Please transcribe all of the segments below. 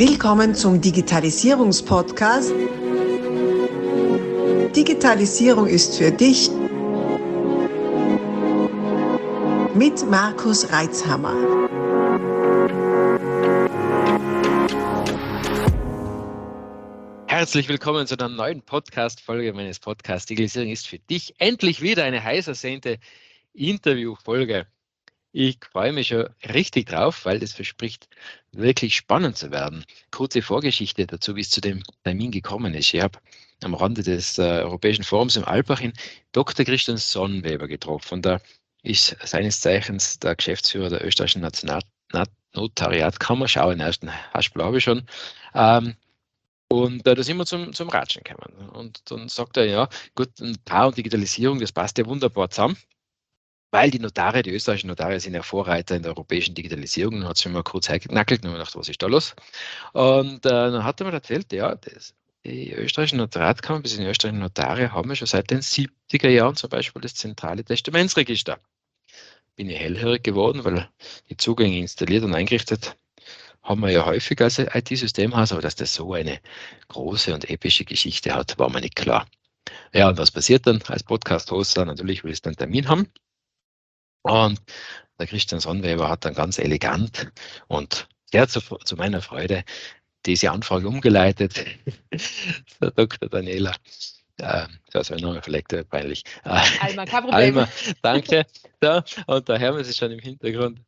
Willkommen zum Digitalisierungspodcast. Digitalisierung ist für dich mit Markus Reitzhammer. Herzlich willkommen zu einer neuen Podcast-Folge meines Podcasts Digitalisierung ist für dich. Endlich wieder eine heiß ersehnte Interview-Folge. Ich freue mich schon richtig drauf, weil das verspricht, wirklich spannend zu werden. Kurze Vorgeschichte dazu, wie es zu dem Termin gekommen ist. Ich habe am Rande des Europäischen Forums im Alpbach Dr. Christian Sonnweber getroffen. Und da ist seines Zeichens der Geschäftsführer der österreichischen Notariatskammer. Schau, den ersten Haspel habe ich schon. Und da sind wir zum Ratschen gekommen. Und dann sagt er, ja, gut, Notar und Digitalisierung, das passt ja wunderbar zusammen. Weil die österreichischen Notare sind ja Vorreiter in der europäischen Digitalisierung. Dann hat es mir mal kurz eingeknackelt und ich gedacht, was ist da los? Und dann hat er mir erzählt, ja, die österreichischen Notariatskammern, die österreichischen Notare haben ja schon seit den 70er Jahren zum Beispiel das zentrale Testamentsregister. Bin ich hellhörig geworden, weil die Zugänge installiert und eingerichtet haben wir ja häufig als IT-Systemhaus, aber dass das so eine große und epische Geschichte hat, war mir nicht klar. Ja, und was passiert dann als Podcast-Host? Natürlich will ich einen Termin haben. Und der Christian Sonnweber hat dann ganz elegant und sehr zu meiner Freude diese Anfrage umgeleitet. Der Dr. Daniela, das war mein Name vielleicht peinlich. Alma, kein Problem. Alma, danke. Ja, und der Hermes ist schon im Hintergrund.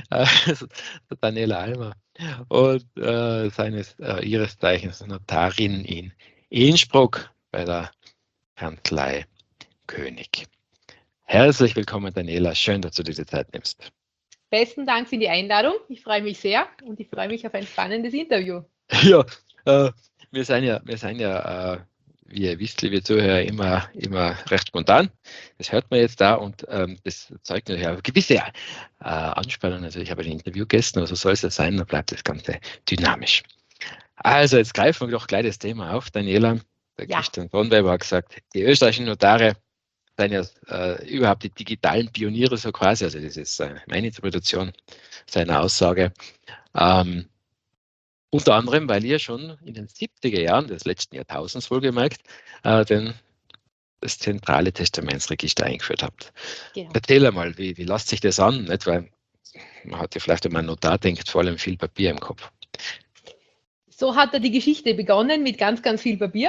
Der Daniela Alma und ihres Zeichens Notarin in Innsbruck bei der Kanzlei König. Herzlich willkommen, Daniela. Schön, dass du diese Zeit nimmst. Besten Dank für die Einladung. Ich freue mich sehr und ich freue mich auf ein spannendes Interview. Ja, wir sind ja, wie ihr wisst, liebe Zuhörer, immer recht spontan. Das hört man jetzt da und das zeigt natürlich eine gewisse Anspannung natürlich bei den Interviewgästen, aber so soll es ja sein, dann bleibt das Ganze dynamisch. Also, jetzt greifen wir doch gleich das Thema auf, Daniela. Der Christian Sonnweber hat gesagt, die österreichischen Notare sind ja überhaupt die digitalen Pioniere so quasi, also das ist meine Interpretation seiner Aussage. Unter anderem, weil ihr schon in den 70er Jahren des letzten Jahrtausends wohlgemerkt das zentrale Testamentsregister eingeführt habt. Genau. Erzähl einmal, wie lässt sich das an? Nicht? Weil man hat ja vielleicht, wenn man Notar denkt, vor allem viel Papier im Kopf. So hat die Geschichte begonnen mit ganz, ganz viel Papier.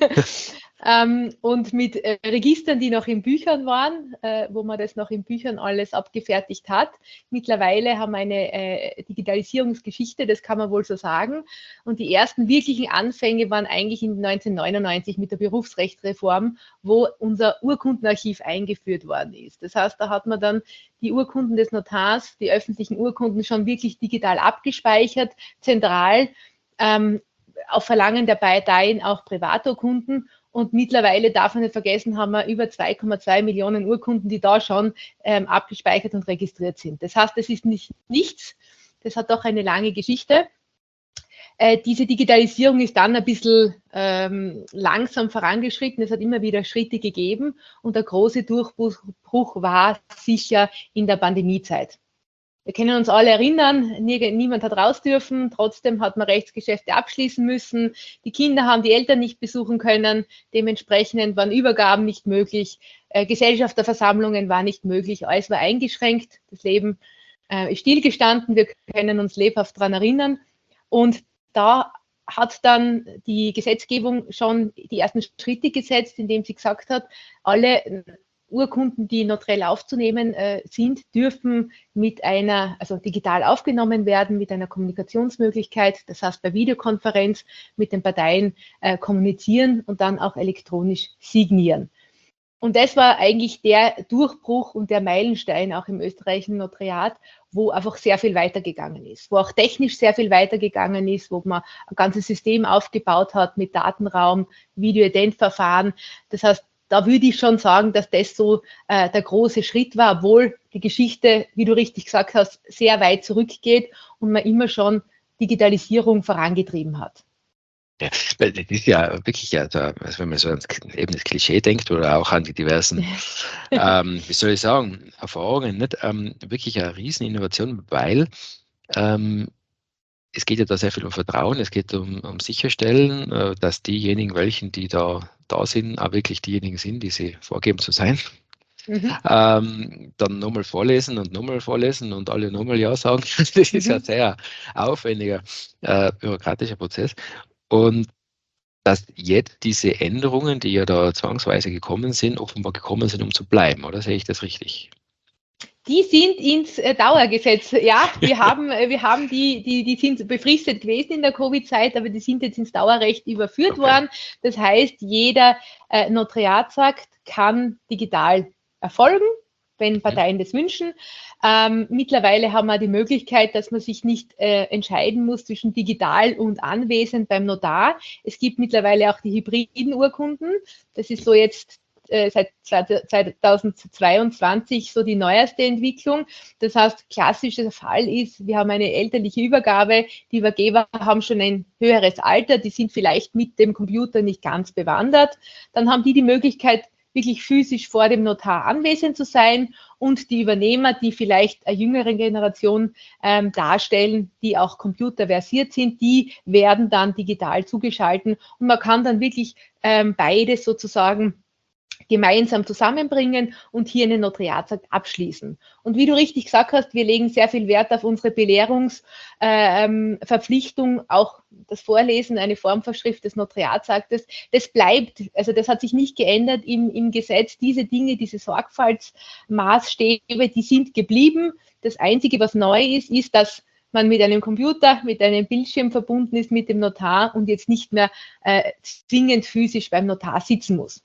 Und mit Registern, die noch in Büchern waren, wo man das noch in Büchern alles abgefertigt hat. Mittlerweile haben wir eine Digitalisierungsgeschichte, das kann man wohl so sagen. Und die ersten wirklichen Anfänge waren eigentlich in 1999 mit der Berufsrechtsreform, wo unser Urkundenarchiv eingeführt worden ist. Das heißt, da hat man dann die Urkunden des Notars, die öffentlichen Urkunden schon wirklich digital abgespeichert, zentral, auf Verlangen der Parteien auch Privaturkunden. Und mittlerweile, darf man nicht vergessen, haben wir über 2,2 Millionen Urkunden, die da schon abgespeichert und registriert sind. Das heißt, das ist nicht nichts, das hat doch eine lange Geschichte. Diese Digitalisierung ist dann ein bisschen langsam vorangeschritten. Es hat immer wieder Schritte gegeben und der große Durchbruch war sicher in der Pandemiezeit. Wir können uns alle erinnern, niemand hat raus dürfen, trotzdem hat man Rechtsgeschäfte abschließen müssen. Die Kinder haben die Eltern nicht besuchen können, dementsprechend waren Übergaben nicht möglich, Gesellschafterversammlungen waren nicht möglich, alles war eingeschränkt, das Leben ist stillgestanden, wir können uns lebhaft daran erinnern. Und da hat dann die Gesetzgebung schon die ersten Schritte gesetzt, indem sie gesagt hat, alle Urkunden, die notariell aufzunehmen sind, dürfen also digital aufgenommen werden mit einer Kommunikationsmöglichkeit, das heißt bei Videokonferenz mit den Parteien kommunizieren und dann auch elektronisch signieren. Und das war eigentlich der Durchbruch und der Meilenstein auch im österreichischen Notariat, wo einfach sehr viel weitergegangen ist, wo auch technisch sehr viel weitergegangen ist, wo man ein ganzes System aufgebaut hat mit Datenraum, Videoidentverfahren. Das heißt, da würde ich schon sagen, dass das so der große Schritt war, obwohl die Geschichte, wie du richtig gesagt hast, sehr weit zurückgeht und man immer schon Digitalisierung vorangetrieben hat. Ja, das ist ja wirklich, also wenn man so an eben das Klischee denkt oder auch an die diversen, wie soll ich sagen, Erfahrungen, nicht wirklich eine Rieseninnovation, weil es geht ja da sehr viel um Vertrauen, es geht um Sicherstellen, dass diejenigen, die da sind, auch wirklich diejenigen sind, die sie vorgeben zu sein. Mhm. Dann nochmal vorlesen und alle nochmal Ja sagen. Das ist ja ein sehr aufwendiger bürokratischer Prozess. Und dass jetzt diese Änderungen, die ja da zwangsweise gekommen sind, offenbar gekommen sind, um zu bleiben, oder sehe ich das richtig? Die sind ins Dauergesetz. Ja, wir haben die sind befristet gewesen in der Covid-Zeit, aber die sind jetzt ins Dauerrecht überführt worden. Das heißt, jeder Notariatsakt kann digital erfolgen, wenn Parteien das wünschen. Mittlerweile haben wir die Möglichkeit, dass man sich nicht entscheiden muss zwischen digital und anwesend beim Notar. Es gibt mittlerweile auch die hybriden Urkunden. Das ist so jetzt seit 2022 so die neueste Entwicklung. Das heißt, klassischer Fall ist, wir haben eine elterliche Übergabe, die Übergeber haben schon ein höheres Alter, die sind vielleicht mit dem Computer nicht ganz bewandert. Dann haben die Möglichkeit, wirklich physisch vor dem Notar anwesend zu sein, und die Übernehmer, die vielleicht eine jüngere Generation darstellen, die auch computerversiert sind, die werden dann digital zugeschalten, und man kann dann wirklich beides sozusagen gemeinsam zusammenbringen und hier einen Notariatsakt abschließen. Und wie du richtig gesagt hast, wir legen sehr viel Wert auf unsere Belehrungsverpflichtung, auch das Vorlesen, eine Formvorschrift des Notariatsaktes. Das bleibt, also das hat sich nicht geändert im Gesetz. Diese Dinge, diese Sorgfaltsmaßstäbe, die sind geblieben. Das Einzige, was neu ist, ist, dass man mit einem Computer, mit einem Bildschirm verbunden ist mit dem Notar und jetzt nicht mehr zwingend physisch beim Notar sitzen muss.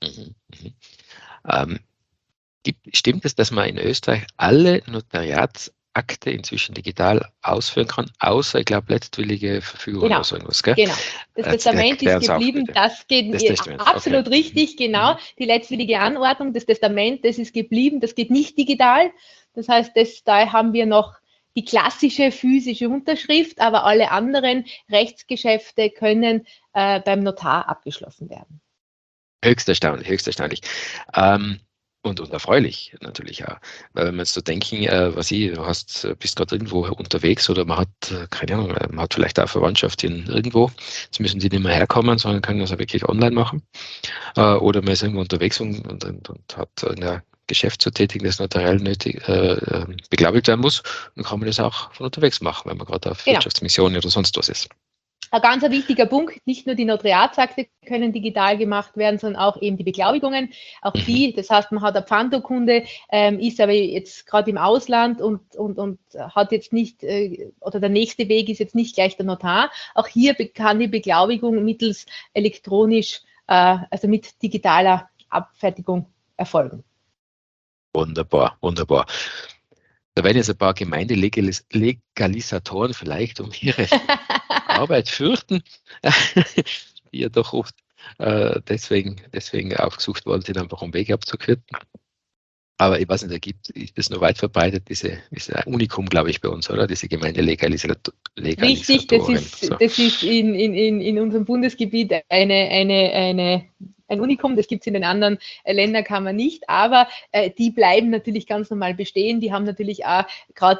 Stimmt es, dass man in Österreich alle Notariatsakte inzwischen digital ausführen kann, außer, ich glaube, letztwillige Verfügung genau, oder so irgendwas, gell? Genau. Das Testament ist geblieben, das geht absolut richtig, genau. Die letztwillige Anordnung, das Testament, das ist geblieben, das geht nicht digital. Das heißt, da haben wir noch die klassische physische Unterschrift, aber alle anderen Rechtsgeschäfte können beim Notar abgeschlossen werden. Höchst erstaunlich, höchst erstaunlich. Und erfreulich natürlich auch. Weil wenn wir jetzt so denken, du bist gerade irgendwo unterwegs oder man hat, keine Ahnung, man hat vielleicht auch Verwandtschaft irgendwo, jetzt müssen die nicht mehr herkommen, sondern können das auch wirklich online machen. Oder man ist irgendwo unterwegs und hat ein Geschäft zu tätigen, das notariell nötig beglaubigt werden muss, dann kann man das auch von unterwegs machen, wenn man gerade auf Wirtschaftsmission oder sonst was ist. Ein ganz wichtiger Punkt, nicht nur die Notariatsakte können digital gemacht werden, sondern auch eben die Beglaubigungen. Auch die, das heißt, man hat eine Pfandurkunde, ist aber jetzt gerade im Ausland und hat jetzt nicht, oder der nächste Weg ist jetzt nicht gleich der Notar. Auch hier kann die Beglaubigung mittels elektronisch, also mit digitaler Abfertigung erfolgen. Wunderbar, wunderbar. Da werden jetzt ein paar Gemeindelegalisatoren vielleicht um ihre Arbeit fürchten, die ja doch oft deswegen aufgesucht worden sind, einfach um Wege abzukürzen. Aber ich weiß nicht, ist das noch weit verbreitet, ist ein Unikum, glaube ich, bei uns, oder? Diese Gemeindelegalisatoren. Richtig, das ist in unserem Bundesgebiet ein Unikum, das gibt es in den anderen Länderkammern nicht, aber die bleiben natürlich ganz normal bestehen. Die haben natürlich auch gerade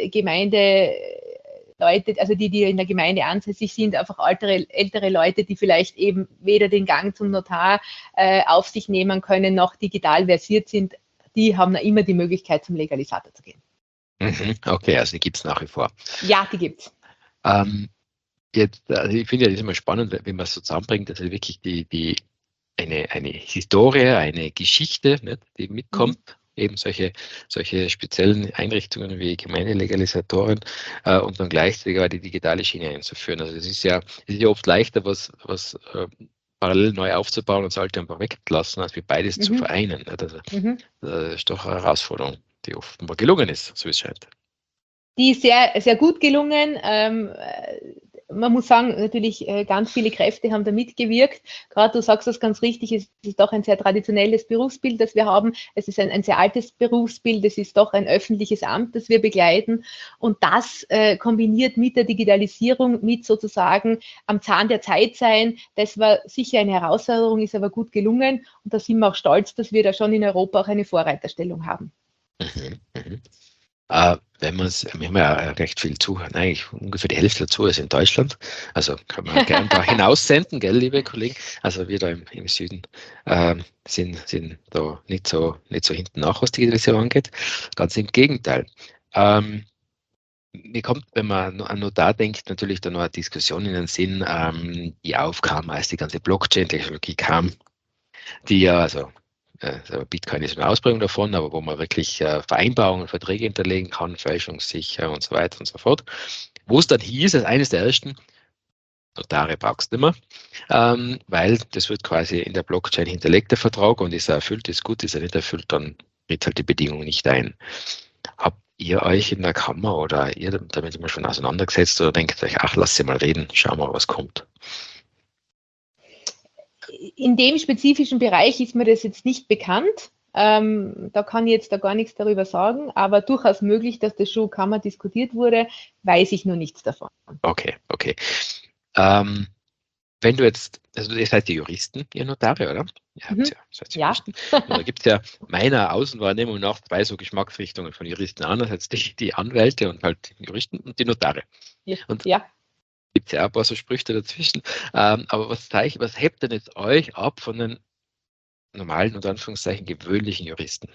Leute, also die in der Gemeinde ansässig sind, einfach ältere Leute, die vielleicht eben weder den Gang zum Notar auf sich nehmen können, noch digital versiert sind, die haben immer die Möglichkeit, zum Legalisator zu gehen. Okay, also die gibt es nach wie vor. Ja, die gibt es. Ich finde ja das immer spannend, wenn man es so zusammenbringt, dass wirklich eine Historie, eine Geschichte, nicht, die mitkommt, eben solche speziellen Einrichtungen wie Gemeindelegalisatoren und dann gleichzeitig die digitale Schiene einzuführen. Also es ist ja oft leichter, was parallel neu aufzubauen und das alte einfach wegzulassen, als wie beides zu vereinen. Also, das ist doch eine Herausforderung, die offenbar gelungen ist, so wie es scheint. Die ist sehr, sehr gut gelungen. Man muss sagen, natürlich ganz viele Kräfte haben da mitgewirkt. Gerade du sagst das ganz richtig, es ist doch ein sehr traditionelles Berufsbild, das wir haben. Es ist ein sehr altes Berufsbild, es ist doch ein öffentliches Amt, das wir begleiten. Und das kombiniert mit der Digitalisierung, mit sozusagen am Zahn der Zeit sein, das war sicher eine Herausforderung, ist aber gut gelungen. Und da sind wir auch stolz, dass wir da schon in Europa auch eine Vorreiterstellung haben. Wir haben ja recht viel Zuhörer, eigentlich ungefähr die Hälfte dazu ist in Deutschland. Also können wir gerne da hinaussenden, gell, liebe Kollegen. Also wir da im Süden sind da nicht so hinten nach, was Digitalisierung angeht. Ganz im Gegenteil. Mir kommt, wenn man an Notar denkt, natürlich da noch eine Diskussion in den Sinn, die aufkam, als die ganze Blockchain-Technologie kam, die ja, also Bitcoin ist eine Ausprägung davon, aber wo man wirklich Vereinbarungen, Verträge hinterlegen kann, fälschungssicher und so weiter und so fort. Wo es dann hieß, als eines der ersten, Notare brauchst du nicht mehr, weil das wird quasi in der Blockchain hinterlegt, der Vertrag, und ist er erfüllt, ist gut, ist er nicht erfüllt, dann tritt halt die Bedingung nicht ein. Habt ihr euch in der Kammer oder ihr damit immer schon auseinandergesetzt oder denkt euch, ach, lass sie mal reden, schau mal, was kommt? In dem spezifischen Bereich ist mir das jetzt nicht bekannt. Da kann ich jetzt da gar nichts darüber sagen, aber durchaus möglich, dass das schon Kammer diskutiert wurde, weiß ich nur nichts davon. Okay. Wenn du jetzt, also ihr seid die Juristen, ihr Notare, oder? Seid Juristen. Und da gibt es ja meiner Außenwahrnehmung nach zwei so Geschmacksrichtungen von Juristen. Einerseits die Anwälte und halt die Juristen und die Notare. Und gibt es ja auch ein paar so Sprüche dazwischen. Aber was hebt denn jetzt euch ab von den normalen, unter Anführungszeichen, gewöhnlichen Juristen?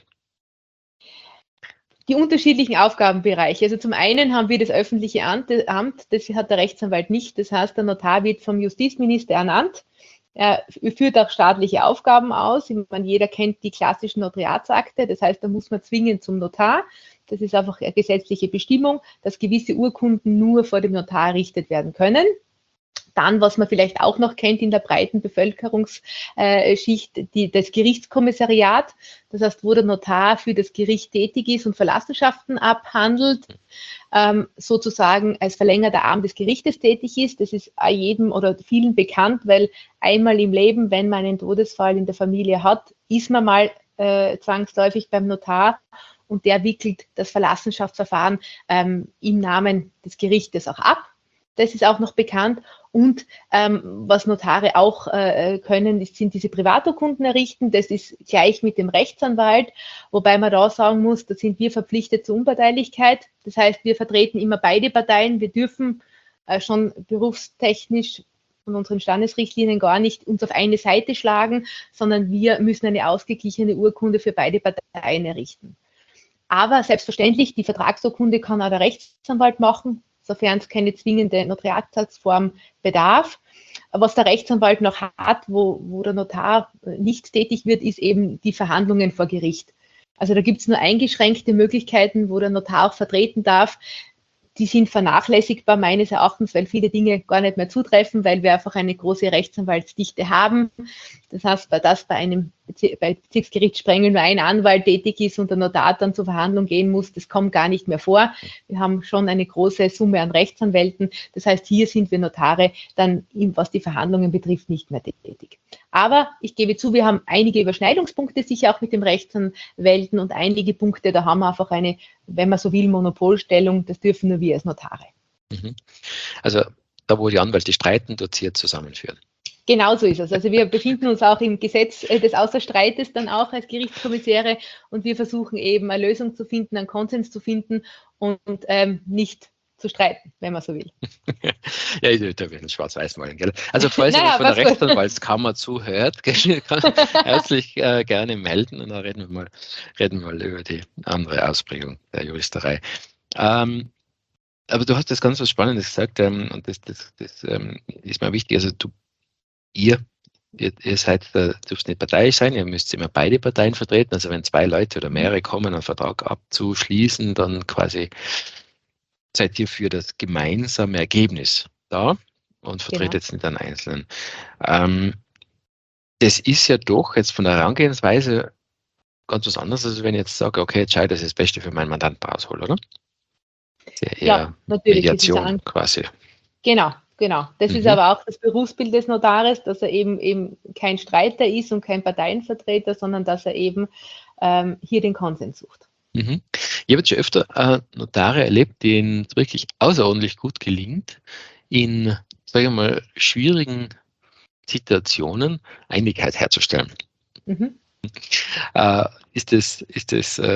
Die unterschiedlichen Aufgabenbereiche. Also zum einen haben wir das öffentliche Amt, das hat der Rechtsanwalt nicht. Das heißt, der Notar wird vom Justizminister ernannt. Er führt auch staatliche Aufgaben aus. Ich meine, jeder kennt die klassischen Notariatsakte. Das heißt, da muss man zwingend zum Notar. Das ist einfach eine gesetzliche Bestimmung, dass gewisse Urkunden nur vor dem Notar errichtet werden können. Dann, was man vielleicht auch noch kennt in der breiten Bevölkerungsschicht, das Gerichtskommissariat. Das heißt, wo der Notar für das Gericht tätig ist und Verlassenschaften abhandelt, sozusagen als verlängerter Arm des Gerichtes tätig ist. Das ist jedem oder vielen bekannt, weil einmal im Leben, wenn man einen Todesfall in der Familie hat, ist man mal zwangsläufig beim Notar. Und der wickelt das Verlassenschaftsverfahren im Namen des Gerichtes auch ab. Das ist auch noch bekannt. Und was Notare auch können, sind diese Privaturkunden errichten. Das ist gleich mit dem Rechtsanwalt, wobei man da sagen muss, da sind wir verpflichtet zur Unparteilichkeit. Das heißt, wir vertreten immer beide Parteien. Wir dürfen schon berufstechnisch von unseren Standesrichtlinien gar nicht uns auf eine Seite schlagen, sondern wir müssen eine ausgeglichene Urkunde für beide Parteien errichten. Aber selbstverständlich, die Vertragsurkunde kann auch der Rechtsanwalt machen, sofern es keine zwingende Notariatsform bedarf. Was der Rechtsanwalt noch hat, wo der Notar nicht tätig wird, ist eben die Verhandlungen vor Gericht. Also da gibt es nur eingeschränkte Möglichkeiten, wo der Notar auch vertreten darf. Die sind vernachlässigbar meines Erachtens, weil viele Dinge gar nicht mehr zutreffen, weil wir einfach eine große Rechtsanwaltsdichte haben. Das heißt, bei Bezirksgericht Sprengel nur ein Anwalt tätig ist und der Notar dann zur Verhandlung gehen muss, das kommt gar nicht mehr vor. Wir haben schon eine große Summe an Rechtsanwälten. Das heißt, hier sind wir Notare dann, was die Verhandlungen betrifft, nicht mehr tätig. Aber ich gebe zu, wir haben einige Überschneidungspunkte sicher auch mit dem Rechtsanwälten und einige Punkte, da haben wir einfach eine, wenn man so will, Monopolstellung. Das dürfen nur wir als Notare. Also da, wo die Anwälte streiten, dort sie zusammenführen. Genau so ist es. Also wir befinden uns auch im Gesetz des Außerstreites dann auch als Gerichtskommissäre und wir versuchen eben eine Lösung zu finden, einen Konsens zu finden und nicht zu streiten, wenn man so will. Ja, ich will ein bisschen schwarz-weiß malen, gell? Also falls ihr von der Rechtsanwaltskammer zuhört, herzlich gerne melden und dann reden wir mal über die andere Ausprägung der Juristerei. Aber du hast das ganz was Spannendes gesagt und das ist mir wichtig. Also ihr seid, dürft nicht parteiisch sein, ihr müsst immer beide Parteien vertreten. Also wenn zwei Leute oder mehrere kommen, einen Vertrag abzuschließen, dann quasi seid ihr für das gemeinsame Ergebnis da und vertretet jetzt nicht einen Einzelnen. Das ist ja doch jetzt von der Herangehensweise ganz was anderes, als wenn ich jetzt sage, okay, jetzt das ist das Beste für meinen Mandanten raushol, oder? Ja, natürlich. Mediation quasi. Genau. Das ist aber auch das Berufsbild des Notares, dass er eben kein Streiter ist und kein Parteienvertreter, sondern dass er eben hier den Konsens sucht. Ich habe jetzt schon öfter Notare erlebt, denen es wirklich außerordentlich gut gelingt, in, sage ich mal, schwierigen Situationen Einigkeit herzustellen. Ist das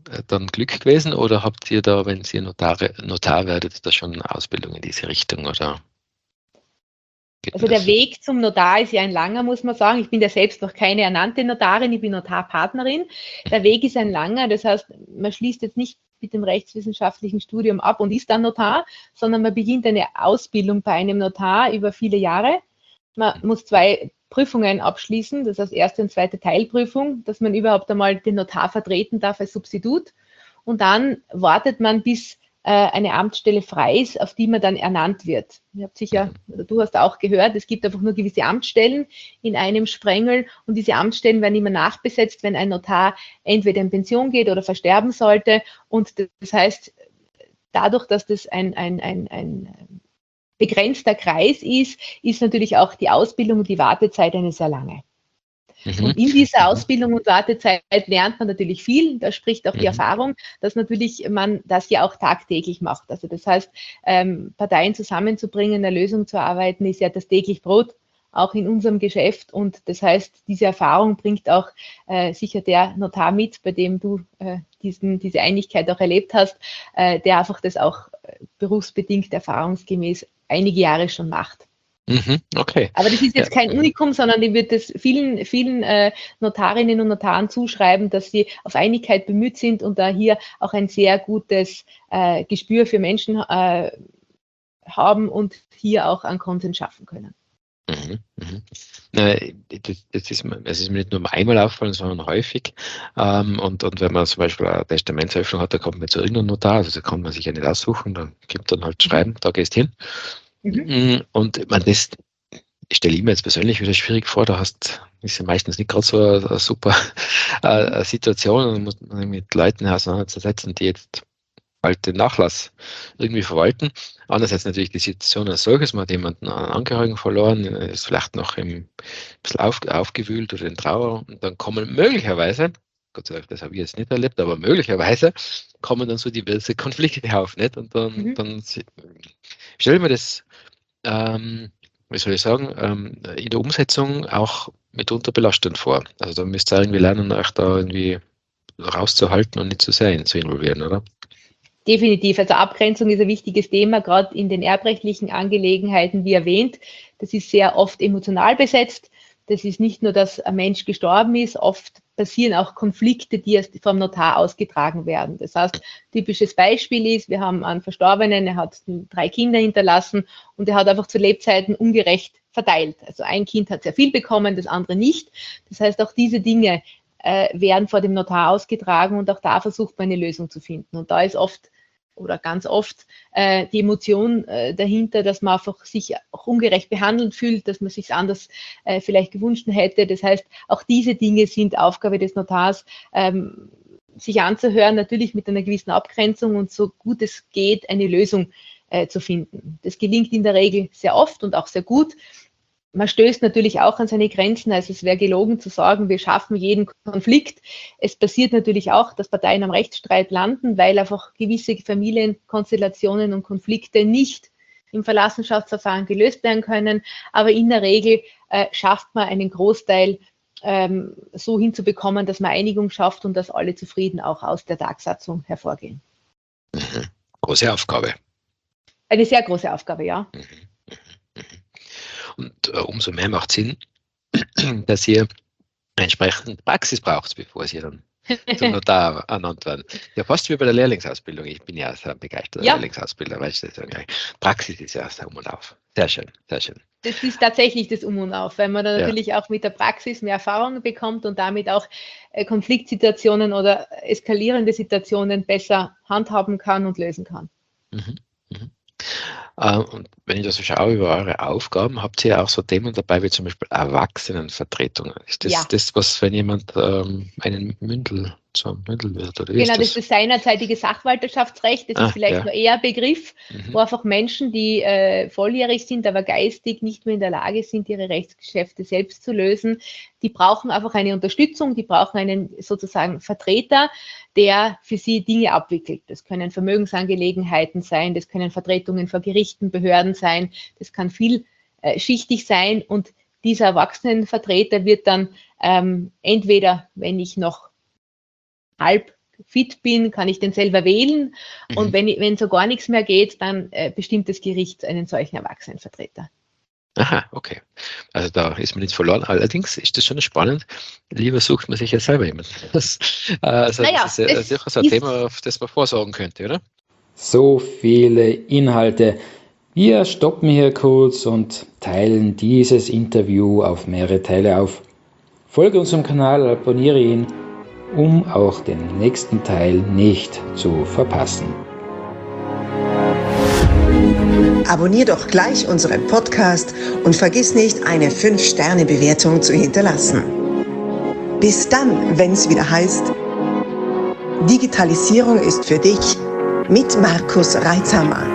dann Glück gewesen oder habt ihr da, wenn ihr Notar werdet, da schon eine Ausbildung in diese Richtung oder geht Also mir der das? Weg zum Notar ist ja ein langer, muss man sagen. Ich bin ja selbst noch keine ernannte Notarin, ich bin Notarpartnerin. Der Weg ist ein langer, das heißt, man schließt jetzt nicht mit dem rechtswissenschaftlichen Studium ab und ist dann Notar, sondern man beginnt eine Ausbildung bei einem Notar über viele Jahre. Man muss 2 Prüfungen abschließen, das heißt erste und zweite Teilprüfung, dass man überhaupt einmal den Notar vertreten darf als Substitut. Und dann wartet man, bis eine Amtsstelle frei ist, auf die man dann ernannt wird. Ihr habt sicher, oder du hast auch gehört, es gibt einfach nur gewisse Amtsstellen in einem Sprengel und diese Amtsstellen werden immer nachbesetzt, wenn ein Notar entweder in Pension geht oder versterben sollte. Und das heißt, dadurch, dass das ein begrenzter Kreis ist natürlich auch die Ausbildung und die Wartezeit eine sehr lange. Und in dieser Ausbildung und Wartezeit lernt man natürlich viel. Da spricht auch die Erfahrung, dass natürlich man das ja auch tagtäglich macht. Also das heißt, Parteien zusammenzubringen, eine Lösung zu erarbeiten, ist ja das täglich Brot, auch in unserem Geschäft. Und das heißt, diese Erfahrung bringt auch sicher der Notar mit, bei dem du diese Einigkeit auch erlebt hast, der einfach das auch berufsbedingt, erfahrungsgemäß einige Jahre schon macht. Okay. Aber das ist jetzt kein Unikum, sondern ich würde das vielen Notarinnen und Notaren zuschreiben, dass sie auf Einigkeit bemüht sind und da hier auch ein sehr gutes Gespür für Menschen haben und hier auch einen Konsens schaffen können. Es ist mir nicht nur einmal aufgefallen, sondern häufig. Und wenn man zum Beispiel eine Testamentseröffnung hat, da kommt man zu irgendeinem Notar, also da kann man sich ja nicht aussuchen, dann gibt dann halt schreiben, da gehst hin. Und das stelle ich mir jetzt persönlich wieder schwierig vor, ist ja meistens nicht gerade so eine super Situation, und muss man mit Leuten auseinanderzusetzen, die jetzt bald den Nachlass irgendwie verwalten. Andererseits natürlich die Situation als solches, man hat jemanden an Angehörigen verloren, ist vielleicht noch ein bisschen aufgewühlt oder in Trauer, und dann kommen möglicherweise, Gott sei Dank, das habe ich jetzt nicht erlebt, aber möglicherweise kommen dann so diverse Konflikte auf, nicht? Und dann stelle ich mir das, wie soll ich sagen, in der Umsetzung auch mitunter belastend vor. Also da müsst ihr irgendwie lernen, euch da irgendwie rauszuhalten und nicht zu sehr zu involvieren, oder? Definitiv. Also Abgrenzung ist ein wichtiges Thema, gerade in den erbrechtlichen Angelegenheiten, wie erwähnt. Das ist sehr oft emotional besetzt. Das ist nicht nur, dass ein Mensch gestorben ist, oft passieren auch Konflikte, die erst vom Notar ausgetragen werden. Das heißt, typisches Beispiel ist, wir haben einen Verstorbenen, er hat 3 Kinder hinterlassen und er hat einfach zu Lebzeiten ungerecht verteilt. Also ein Kind hat sehr viel bekommen, das andere nicht. Das heißt, auch diese Dinge werden vor dem Notar ausgetragen und auch da versucht man eine Lösung zu finden. Und da ist oft oder ganz oft die Emotion dahinter, dass man einfach sich auch ungerecht behandelt fühlt, dass man sich anders vielleicht gewünscht hätte. Das heißt, auch diese Dinge sind Aufgabe des Notars, sich anzuhören, natürlich mit einer gewissen Abgrenzung und so gut es geht, eine Lösung zu finden. Das gelingt in der Regel sehr oft und auch sehr gut. Man stößt natürlich auch an seine Grenzen, also es wäre gelogen zu sagen, wir schaffen jeden Konflikt. Es passiert natürlich auch, dass Parteien am Rechtsstreit landen, weil einfach gewisse Familienkonstellationen und Konflikte nicht im Verlassenschaftsverfahren gelöst werden können. Aber in der Regel schafft man einen Großteil so hinzubekommen, dass man Einigung schafft und dass alle zufrieden auch aus der Tagsatzung hervorgehen. Große Aufgabe. Eine sehr große Aufgabe, ja. Und umso mehr macht Sinn, dass ihr entsprechend Praxis braucht, bevor sie dann zum Notar ernannt werden. Ja, fast wie bei der Lehrlingsausbildung. Ich bin ja sehr begeisterter Lehrlingsausbilder, weißt du, Praxis ist ja ein Um und Auf. Sehr schön, sehr schön. Das ist tatsächlich das Um und Auf, weil man dann natürlich auch mit der Praxis mehr Erfahrung bekommt und damit auch Konfliktsituationen oder eskalierende Situationen besser handhaben kann und lösen kann. Und wenn ich das so schaue über eure Aufgaben, habt ihr auch so Themen dabei, wie zum Beispiel Erwachsenenvertretung. Ist das das, was, wenn jemand einen Mündel zum Mündel wird? Oder genau, das ist das seinerzeitige Sachwalterschaftsrecht. Das ist vielleicht nur eher ein Begriff, wo einfach Menschen, die volljährig sind, aber geistig nicht mehr in der Lage sind, ihre Rechtsgeschäfte selbst zu lösen, die brauchen einfach eine Unterstützung, die brauchen einen sozusagen Vertreter, der für sie Dinge abwickelt. Das können Vermögensangelegenheiten sein, das können Vertretungen vor Gerichten, Behörden sein, das kann vielschichtig sein und dieser Erwachsenenvertreter wird dann entweder, wenn ich noch halb fit bin, kann ich den selber wählen. Und wenn so gar nichts mehr geht, dann bestimmt das Gericht einen solchen Erwachsenenvertreter. Aha, okay. Also da ist man nicht verloren. Allerdings ist das schon spannend. Lieber sucht man sich ja selber jemanden. Das ist durchaus ein Thema, auf das man vorsorgen könnte, oder? So viele Inhalte. Wir stoppen hier kurz und teilen dieses Interview auf mehrere Teile auf. Folge unserem Kanal, abonniere ihn, um auch den nächsten Teil nicht zu verpassen. Abonnier doch gleich unseren Podcast und vergiss nicht, eine 5-Sterne-Bewertung zu hinterlassen. Bis dann, wenn es wieder heißt, Digitalisierung ist für dich mit Markus Reitzhammer.